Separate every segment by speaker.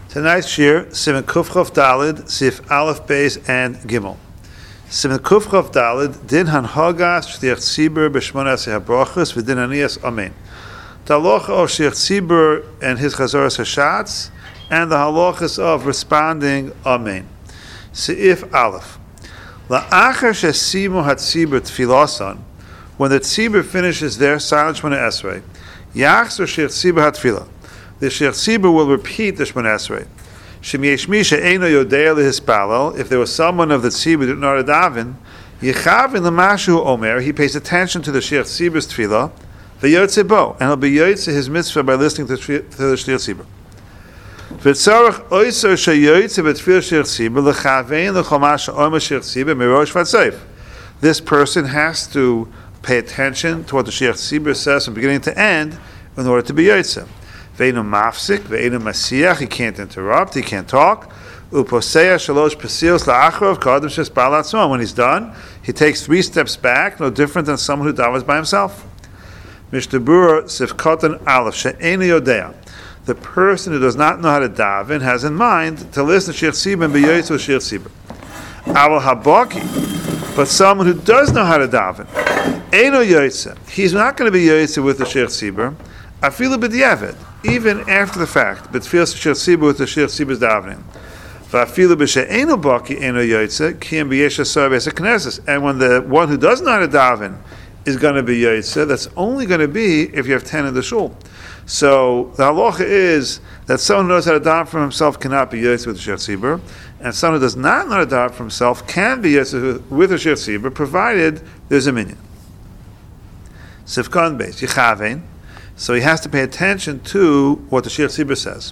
Speaker 1: Tonight's shir, Siman Kuf Chof Dalid, Sif Aleph Beis and Gimel. Siman Kuf Chof Dalid, Din Hanhagas Shliach Tzibur B'Shmonas HaBrachos V'Din Anias Amen. The halacha of Shliach Tzibur and his Chazoras Hashatz, and the halachas of responding Amen. Seif Aleph. La'achar shesimu hatzibur tfilasan, when the tzibur finishes their silent Shmona Esrei, yachzor Shliach Tzibur hatfilah. The Shliach Tzibur will repeat the Shmona Esrei. Shem yesh mi she'eino yodea lehispalel, if there was someone of the Tzibur who didn't know how to daven, yechavin l'mashu omer, he pays attention to the Shliach Tzibur's tefillah, v'yotze bo, and he'll be yotze his mitzvah by listening to the Shliach Tzibur. V'tzorach oisor she'yotze b'tefillah Shliach Tzibur l'chavein l'chomash omer Shliach Tzibur mirosh v'atzeif. This person has to pay attention to what the Shliach Tzibur says from beginning to end in order to be yotze. Ve'enu mafsik, ve'enu masiach, he can't interrupt, he can't talk. Uposeya shalosh pesios la'achrav kadem shespal atzma. When he's done, he takes 3 steps back, no different than someone who davens by himself. Mishnah Berurah Sifkatan Aleph she'enu yodea. The person who does not know how to daven has in mind to listen to Shliach Tzibur and be yotze with Shliach Tzibur. Aval habaki, but someone who does know how to daven, eino yotze, he's not going to be yotze with the Shliach Tzibur. Afilu b'diavad, even after the fact, but feels Shliach Tzibur with the Shliach Tzibur's davening. Va'afilu b'she'enu baki eno yotze ki em b'yesh asar b'esek knesses. And when the one who doesn't know how to daven is going to be yotze, that's only going to be if you have 10 in the shul. So the halacha is that someone who knows how to daven for himself cannot be yotze with the Shliach Tzibur, and someone who does not know how to daven for himself can be yotze with the Shliach Tzibur, provided there's a minyan. Sifkan beis yichavein. So he has to pay attention to what the Shliach Tzibur says.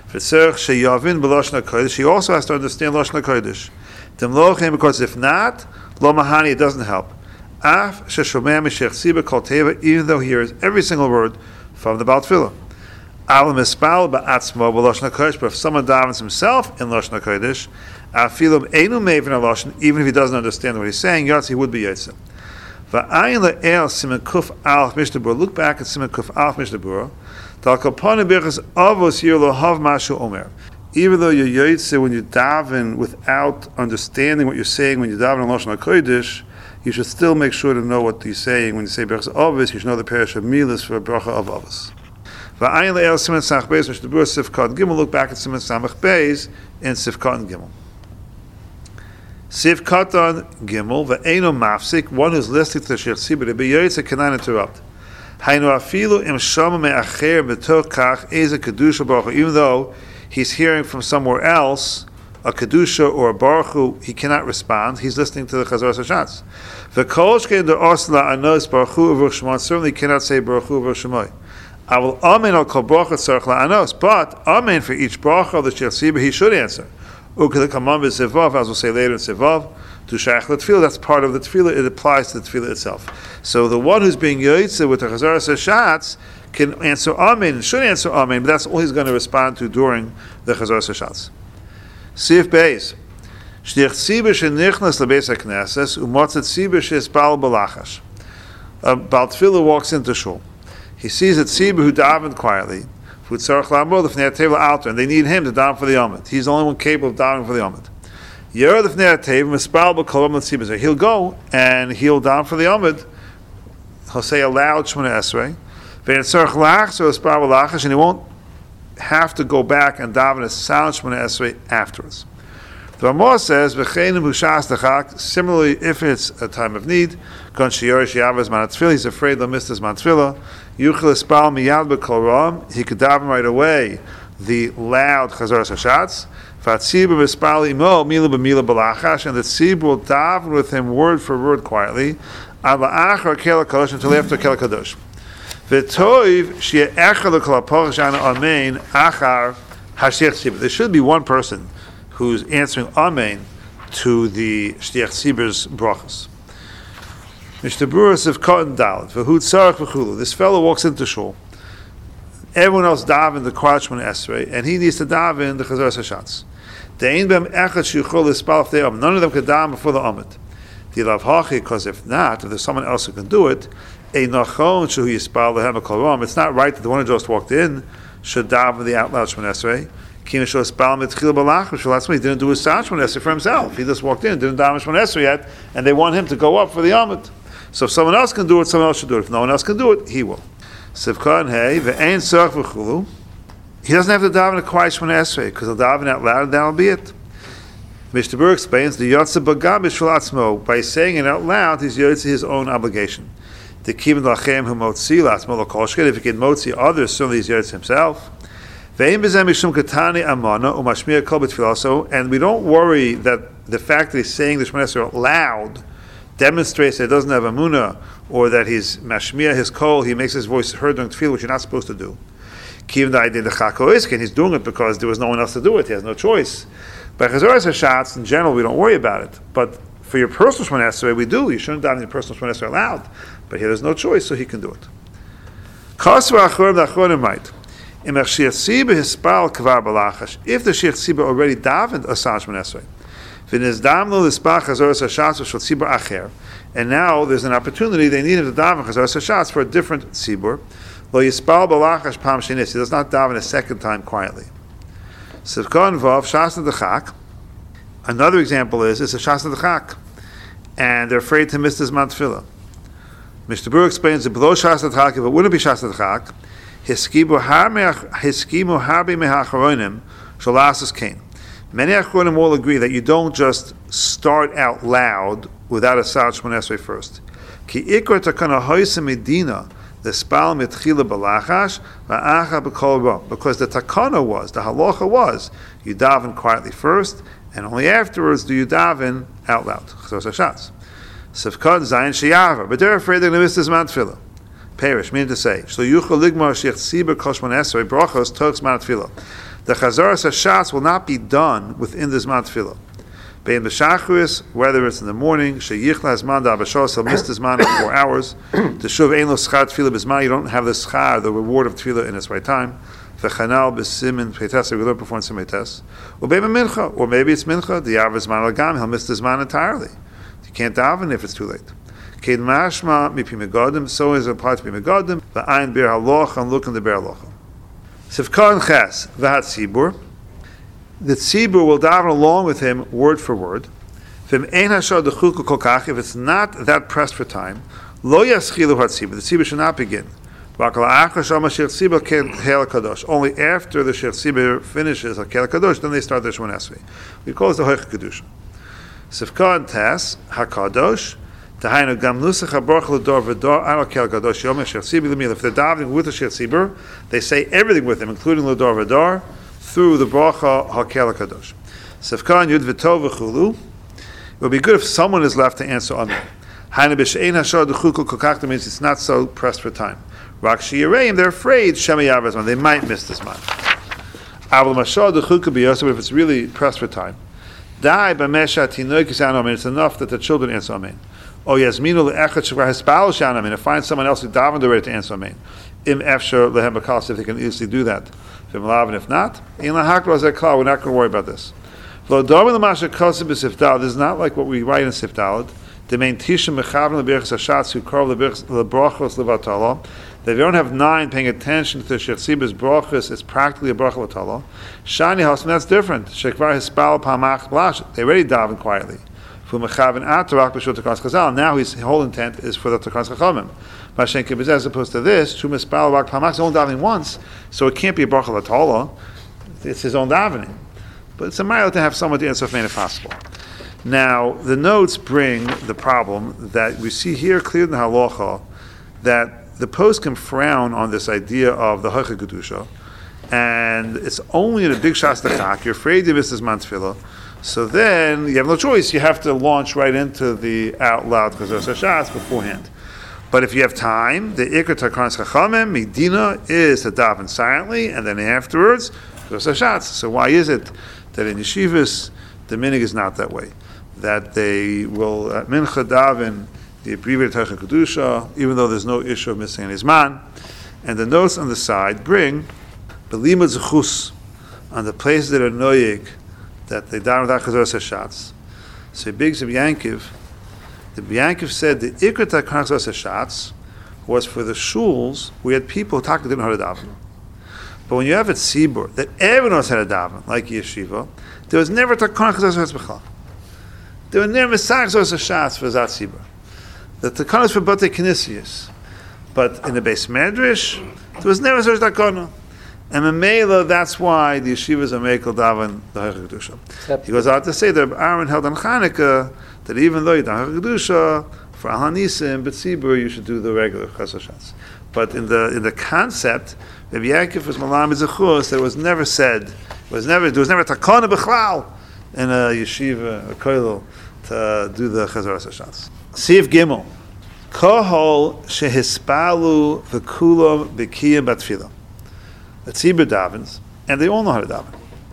Speaker 1: He also has to understand Lashon HaKodesh. Because if not, lo mahani, it doesn't help. Even though he hears every single word from the Baal Tefillah. But if someone davens himself in Lashon HaKodesh, even if he doesn't understand what he's saying, he would be Yotze. Look back at Siman Kuf Aleph Mishnah Berurah. Look back at Siman Kuf Aleph Mishnah Berurah. Even though you're yotze when you daven without understanding what you're saying when you daven in Lashon HaKodesh, you should still make sure to know what you're saying. When you say Berachas Avos, you should know the parish of Milas for Bracha of Avos. Look back at Siman Samach Beis and Sifkat Gimel. Sif Katan Gimel, ve'eno mafsik, one who's listening to the Shliach Tzibur, to be yotze cannot interrupt. Hainu afilu im shama me'acher b'toch kach eze kedusha baruch hu. Even though he's hearing from somewhere else, a kedusha or a baruch hu, he cannot respond. He's listening to the Chazoras Hashatz. V'kol shkein de'os la'anos baruch hu u'vruch shemot, certainly cannot say baruch hu u'vruch shemoy. Avol amen al kol baruch tzarich la'anos, but amen for each baruch of the Shliach Tzibur he should answer. As we'll say later in Sevav, to Shach L'Tefillah, that's part of the Tefillah, it applies to the Tefillah itself. So the one who's being Yotze with the Chazoras Hashatz can answer Amen, and should answer Amen, but that's all he's going to respond to during the Chazoras Hashatz. Sif Beis, Shliach Tzibur shenichnas lebeis haknesses, u'motzet Tzibur she'espal b'lachash. Baal Tefillah walks into shul. He sees a Tzibur who davened quietly, and they need him to daven for the Yomid. He's the only one capable of davening for the Yomid. He'll go and he'll daven for the Yomid. He'll say a loud Shmona Esrei, and he won't have to go back and daven a silent Shmona Esrei afterwards. The Ramah says, similarly, if it's a time of need, he's afraid they'll miss his man tefillah, he could daven right away the loud Chazoras Hashatz, and the tzibur will daven with him word for word quietly, until after Kel HaKadosh. There should be one person who's answering Amen to the Shliach Tzibur's brachas. Mishnah Berurah Sifkat Daled, v'hu tzarech v'chulu. This fellow walks into shul. Everyone else daven the Krach Shmona Esrei, and he needs to daven the Chazoras Hashatz. De'ein b'hem echad she'yichol lispal after Amid. None of them can daven before the Amid. Dilav hachi, because if there's someone else who can do it, ein nachon shehu yispal lehem kol ram. It's not right that the one who just walked in should daven the out loud Shemon Esrei. He didn't do his Sat Shemon Esrei for himself. He just walked in, didn't daven Shemon Esrei yet, and they want him to go up for the Amud. So if someone else can do it, someone else should do it. If no one else can do it, he will. Sivka hey ve'ein tzarich v'chulu. He doesn't have to daven a quiet Shemon Esrei because he'll daven out loud, and that'll be it. Mishnah Berurah explains the Yotze Bagam B'Shul Atzmo. By saying it out loud, he's Yotze his own obligation. The Kivin Lachem Hu Motzi Latzmo L'Kol Shket. If he can Motzi others, certainly he's Yotze himself. Ve'im B'Zeh Mishum Katani Amana Umashmiya Kol B'Tfilaso. And we don't worry that the fact that he's saying the Shemon Esrei out loud demonstrates that he doesn't have Amunah, or that he's Mashmiya his Kol, he makes his voice heard during Tefillah, which you're not supposed to do. Kivin Da'idin D'Chako Isken. He's doing it because there was no one else to do it. He has no choice. By Chazoras HaShatz, in general, we don't worry about it. But for your personal Shemon Esrei, we do. You shouldn't daven your personal Shemon Esrei aloud. But here there's no choice, so he can do it. If the Sheikh Tzibur already davened a Shemon Esrei, and now there's an opportunity, they need him to daven Chazoras HaShatz for a different Tzibur. He does not daven a second time quietly. Another example is it's a Shasna D'Chak, and they're afraid to miss this Zman Tefillah. Mishnah Berurah explains that below Shasna D'Chak, if it wouldn't be Shasna D'Chak, hiskimu harbi mehacharonim shalasus kain. Many Achronim will agree that you don't just start out loud without a Sat Shemon Esrei first. Ki ikar takana hoysa medina. The spal mitchila balachash va'acha b'kol ra, because the takana was, the halacha was, you daven quietly first, and only afterwards do you daven out loud. Chazoras HaShatz. Sivkot zayin sheyava, but they're afraid they're going to miss this Zman Tefillah. Perish, meaning to say, shlo yuchal ligmar sheich tzibur kol Shemon Esrei brachos toch Zman Tefillah. The Chazoras HaShatz will not be done within this Zman Tefillah. Bein b'shachris, whether it's in the morning, sheyichla zman da'abashos, he'll miss the zman of 4 hours. Teshuv ein lo schar tefillah b'zman, you don't have the schar, the reward of tefillah in its right time. V'chanal b'simin peites, we don't perform sim peites. Or maybe mincha, or maybe it's mincha, the yav zman al-gam, he'll miss the zman entirely. You can't daven if it's too late. Kein mashma mipi megadim, so is it applied to be megadim, v'ayin bir haloch, and look in the bir haloch. Sivka ches, v'hat tzibur, the tzibur will daven along with him word for word. If it's not that pressed for time, lo yaschilu hatzibur, the tzibur should not begin. Only after the Sheikh Tzibur finishes Hakel Kadosh, then they start the Shemon Esrei. We call it the Hoich Kedusha. Sivka and Tes Hakadosh. Tahainu gam nusach habrach l'dor v'dor al Hakel Kadosh Yom Sheikh Tzibur l'mil. If they're davening with the Sheikh Tzibur, they say everything with him, including l'dor v'dor, through the bracha Hakel Kadosh. Sivka and Yud v'tov v'chulu. It would be good if someone is left to answer Amen. Hainu b'she'ein hashar d'chukul kokach, means it's not so pressed for time. Rak she'yireim, they're afraid Shema they might miss this month. Avol mashal d'chukul b'yosef, but if it's really pressed for time, dai b'mesha tinoy kisan Amen. It's enough that the children answer Amen. O yasminu le'echad shvar hespal shan Amen. And find someone else who davened already to answer Amen. Im efshar lehem b'kalas, if they can easily do that. If if not, in lahakra zekla, we're not going to worry about this. Lo dormi l'masha kosim b'sifdal. This is not like what we write in Sifdalad. The main tisha mechavim le'berachas hashatz who carve le'brachos levatala. If you don't have 9 paying attention to the Sheikh Tzibur's brachos, it's practically a bracha l'tala. Shani Hasam, that's different. Shekvar hispal pamach blash. They already daven quietly. Fu mechavin atarak b'shul takanas chazal. Now his whole intent is for the takanas chachamim. Mashen kibizeh, as opposed to this, shum hispal rak pamach. He's only davening once, so it can't be a bracha l'tala. It's his own davening. But it's a mile to have someone to answer if possible. Now, the notes bring the problem that we see here clear in the halacha that the poskim frown on this idea of the Hoich Kedusha, and it's only in a big Shas D'Chak. You're afraid you miss this Zman Tefillah, so then you have no choice. You have to launch right into the out loud Chazoras HaShatz beforehand. But if you have time, the Ikar Takanas Chachamim Medina is to daven silently, and then afterwards Chazoras HaShatz. So why is it that in yeshivas the minig is not that way? That they will at mincha daven the abbreviated Hoich Kedusha, even though there's no issue of missing any zman. And the notes on the side bring belimud zechus on the places that are noyig that they daven without Chazoras HaShatz. So Big Zeb Yankiv, the Yankiv said the ikar Chazoras HaShatz was for the shuls where we had people who didn't know how to daven. But when you have a tzibur that everyone knows how to daven, like yeshiva, there was never takana chazos b'chal. There were never misachzos shas for that tzibur. The takana is for batei kinesius, but in the base medrash there was never such takana. And Mamela, that's why the yeshivas are mekel daven the Heichal Kedusha. He goes out to say that Aaron held on Chanukah that even though you daven Kedusha for Al Hanisim, but Tzibur you should do the regular Chasashas. But in the concept, Rabbi Yaakov was Malam Zechus, there was never said, there was never takana b'chlal in a yeshiva, a koilel, to do the Chazar Sashas. Siv Gimel, Kohol shehispalu v'kulam b'kiyam batfilah. The tzibur davens, and they all know how to daven.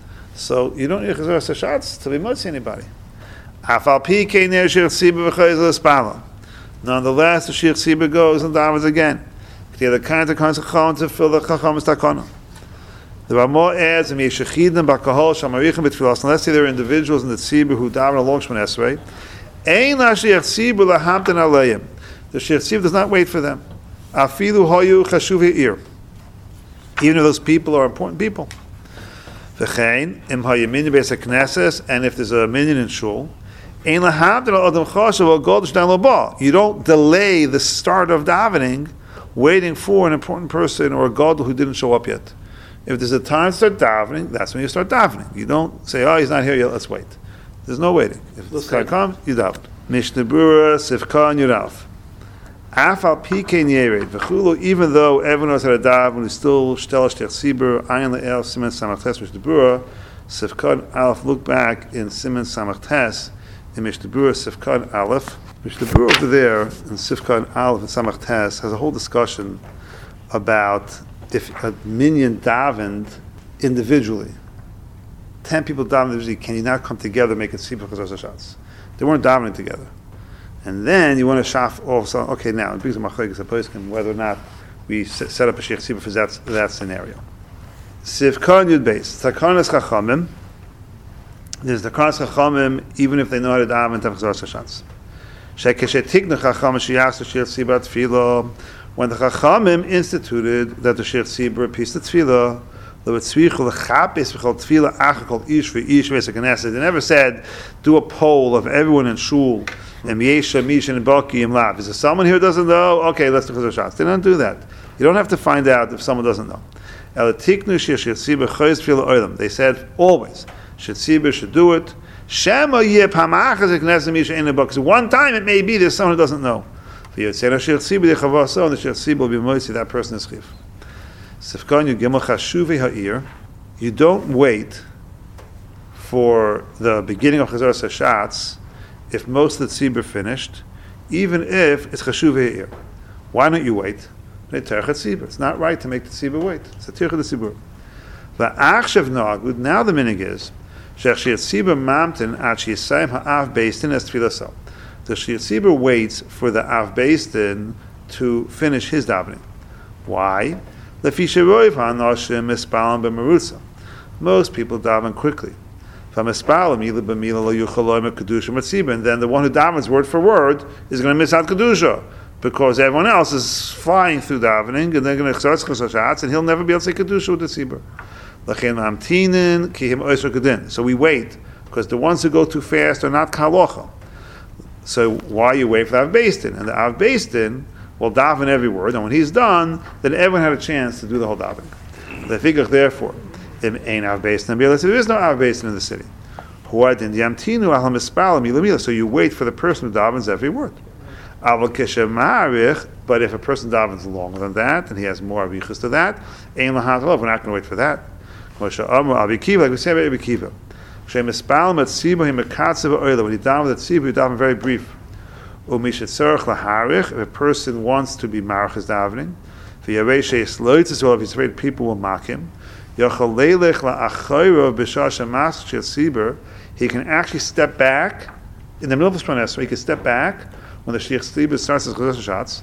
Speaker 1: So you don't need chazar sashatz to be motzi anybody. Afal pi keiner shir tzibur v'chayz l'spala. Nonetheless, the shir tzibur goes and davens again. The kind of chacham to fill the chacham's takana. The Ramah adds, "Im yeshechidim b'kahol shamarichem b'tfilas." Unless there are individuals in the tzibur who daven along Shemon Esrei, ein hashir tzibur lahamten aleim. The shir tzibur does not wait for them. Afilu hoyu chashuv ha'ir. Even if those people are important people. V'chein, im hayamin beis hakneses, and if there's a minyan in shul, ein lahamten adam chashav al godesh dan lobah. You don't delay the start of davening, waiting for an important person or a god who didn't show up yet. If there's a time to start davening, that's when you start davening. You don't say, "Oh, he's not here yet, let's wait." There's no waiting. If this guy comes, you daven. Mishnah Berurah, Sifka and Yudalf. Afal pikein yered v'chulo. Even though everyone knows how to daven, we still shtelash techsibur ayin le'el siman samach tes Mishnah Berurah. Sifka and Aleph. Look back in siman samach tes in Mishnah Berurah Sifka and Aleph. Mishnah Berurah over there in Sifka and Aleph and samach tes has a whole discussion about if a minyan davened individually. 10 people davened individually. Can you not come together and make it tzibur chazar shots? They weren't davening together. And then you want to shaf also. Okay, now it brings a machlekes a poskim whether or not we set up a sheikh tzibur for that scenario. Sivkon yud beis takanas chachamim. There's the takanas chachamim even if they know how to daven tefchazar shas. Shekeshetiknu chacham sheyachs sheikh tzibur tefillah. When the chachamim instituted that the sheikh tzibur repeats the tefillah, they never said do a poll of everyone in shul. Is there someone here who doesn't know? Okay, let's do chazar shots. They don't do that. You don't have to find out if someone doesn't know. They said always, tzibur should do it. Because one time it may be there's someone who doesn't know. And the shir will be moisi, that person is chiv. You don't wait for the beginning of chazar sashatz if most of the tzibur finished, even if it's chashuv ha'ir. Why don't you wait? It's not right to make the tzibur wait. It's a tircha the tzibur. Now the minig is the shir tzibur waits for the av beis din to finish his davening. Why? Most people daven quickly. And then the one who davens word for word is going to miss out kedusha because everyone else is flying through davening and they're going to chazar and he'll never be able to say kedusha with the tzibur. So we wait because the ones who go too fast are not kalocha. So why you wait for the av beis din? And the av beis din will daven every word, and when he's done, then everyone had a chance to do the whole davening. The figure, therefore, there is no av beis din in the city. So you wait for the person who davens every word. But if a person davens longer than that, and he has more avichus to that, we're not going to wait for that. Like we say about Rabbi Kiva. When he daven the tzibur, he daven very brief. If a person wants to be marach his davening, if he's afraid people will mock him, he can actually step back in the middle of the Shemon Esrei. He can step back when the sheikh tzibur starts his chazar shots.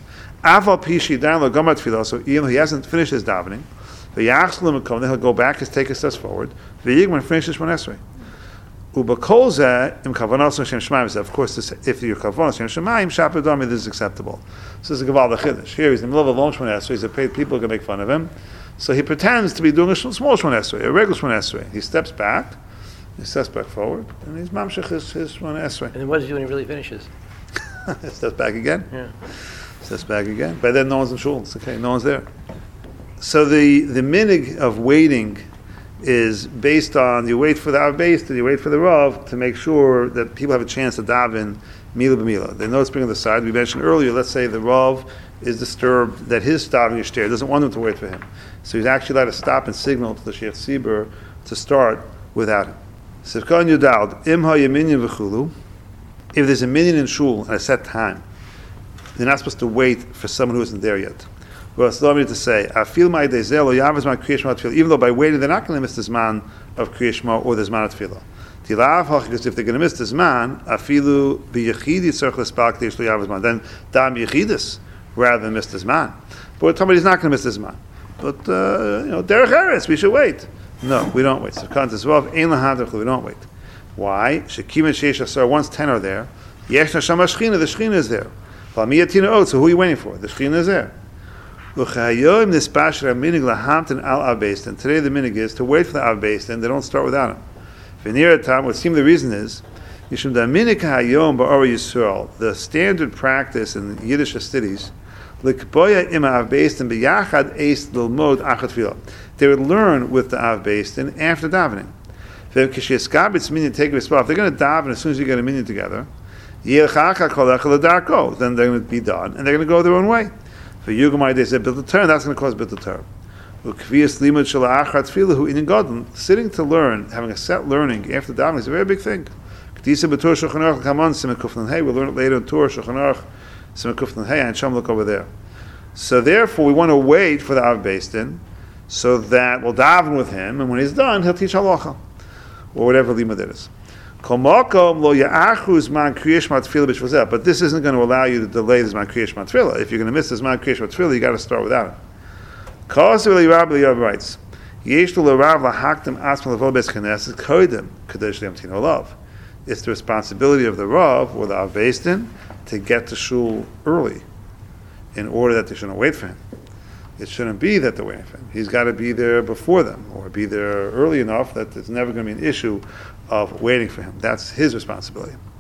Speaker 1: So even though he hasn't finished his davening, then he'll go back and take a step forward. When finishes Shemon Esrei. Of course, if your kavanah Shem Shemayim, shapadami, this is acceptable. So this is a gaval the chiddush. Here he's in the middle of a long Shemon Esrei. He's afraid people are going to make fun of him, So he pretends to be doing a small Shemona Esrei, a regular Shemona Esrei. He steps back forward, and he's mamshech his Shemona Esrei.
Speaker 2: And then what does he do when he really finishes?
Speaker 1: Steps back again.
Speaker 2: Yeah.
Speaker 1: Steps back again. By then, no one's in shul. It's okay, no one's there. So the minig of waiting is based on you wait for the Av Beis, you wait for the Rav to make sure that people have a chance to daven Mila b'Mila. They know it's bring on the side. We mentioned earlier, let's say the Rav is disturbed that his davening shter doesn't want him to wait for him. So he's actually allowed to stop and signal to the Sheikh Tzibur to start without him. Sivkan Yudald, Im ha-yaminyan v'chulu. If there's a minyan in shul at a set time, they're not supposed to wait for someone who isn't there yet. Well, it's lovely to say, I feel my dezel, even though by waiting they're not going to miss this man of Kriyashma or this man of Tefillah. Because if they're going to miss this man, afilu b'yechidi tzarich l'spal k'dei shlo yavaz man. Then dam yechidus rather than miss this man. But somebody's not going to miss this man. But derech eretz, we should wait. No, we don't wait. So as well, ein lahadach, we don't wait. Why? Shekim and sheish asar. Once 10 are there, yesh nasham hashchina. The shchina is there. V'amiyatina ot. So who are you waiting for? The shchina is there. L'chayom nispashra minig lahamtin al av beis din. Today the minig is to wait for the av beis din. They don't start without him. V'nir atam. What seems the reason is yishum da minig hayom ba'or Yisrael. The standard practice in Yiddish cities. L'kboya ima av beis din b'yachad eis l'lmod achat tefillah. They would learn with the av beis din after davening. If they're going to daven as soon as you get a minyan together, then they're going to be done, and they're going to go their own way. For Yugamai, they said, build a turn, that's going to cause build a turn. Sitting to learn, having a set learning after davening is a very big thing. Hey, we'll learn it later in Torah, Shulchan Aruch, hey, and Sham, look over there. So therefore, we want to wait for the Av Beis Din, so that we'll daven with him, and when he's done, he'll teach halacha, or whatever limud it is. But this isn't going to allow you to delay this man kriyash matfila. If you're going to miss this man kriyash matfila, you got to start without him. Rabbi Yob writes, it's the responsibility of the Rav or the Av Beis Din to get to shul early in order that they shouldn't wait for him. It shouldn't be that they're waiting for him. He's got to be there before them, or be there early enough that there's never going to be an issue of waiting for him. That's his responsibility.